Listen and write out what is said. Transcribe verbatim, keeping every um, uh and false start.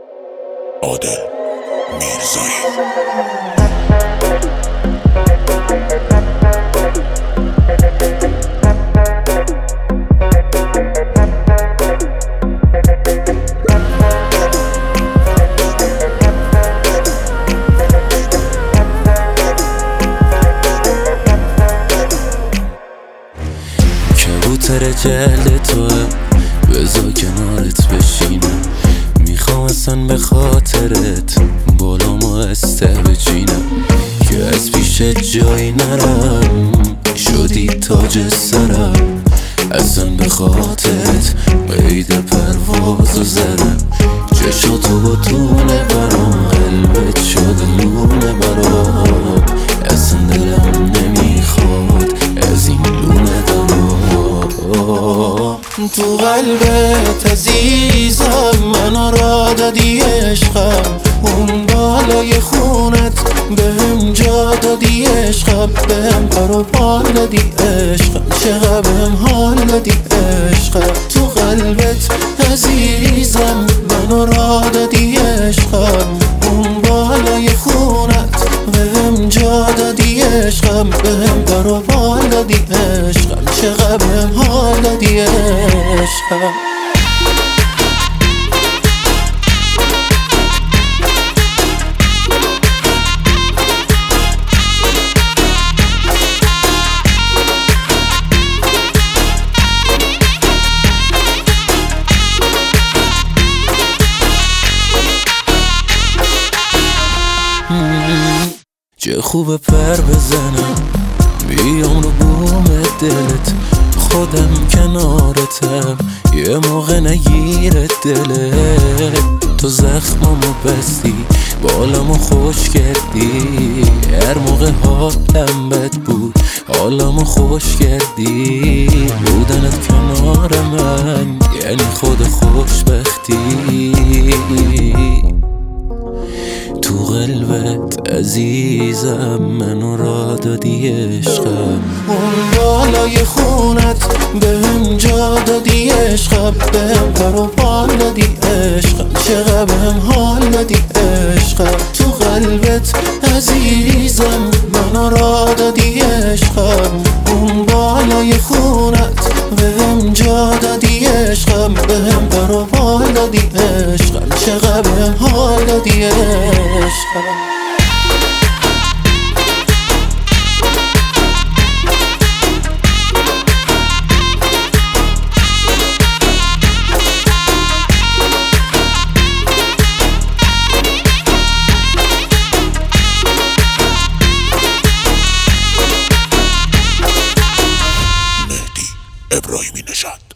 عادل میرزایی. کبوتر جلد توه بزا کنارت بشینم، میخوام اصلا به خاطرت بالامو استه بچینم که از پیش جایی نرم، شدی تاج سرم. اصلا به خاطرت قید پرواز و زدم، چشاتو با تونه برام، قلبت شد لونه برام. اصلا دلم نمیخواد از این لونه دارم. تو قلبت عزیزم منو را دادی عشقم، اون بالای خونت بهم جا دادی عشقم، بهم پر و بال دادی عشقم، چقدر بهم حال دادی عشقم. تو قلبت عزیزم منو را دادی عشقم، اون بالای خونت بهم جا دادی عشقم، بهم پر و بال دادی عشقم، چقدر بهم حال دادی عشقم. چه خوبه پر بزنم بیام رو بوم دلت، خودم کنارتم یه موقع نگیره دلت. تو زخمامو بستی بالامو خوش کردی، هر موقع حالم بد بود حالمو خوش کردی. بودنت کنار من یعنی خود خوشبختی. تو قلبت عزیزم منو را دادی عشقم، اون بالای خونت بهم جا دادی عشقم، بهم پر و بال دادی عشقم، چقدر بهم حال دادی عشقم. تو قلبت عزیزم منو را دادی عشقم، اون بالای خونت بهم جا دادی عشقم، بهم پر و بال دادی عشقم، چقدر بهم حال دادی عشقم. ابراهیمی نژاد.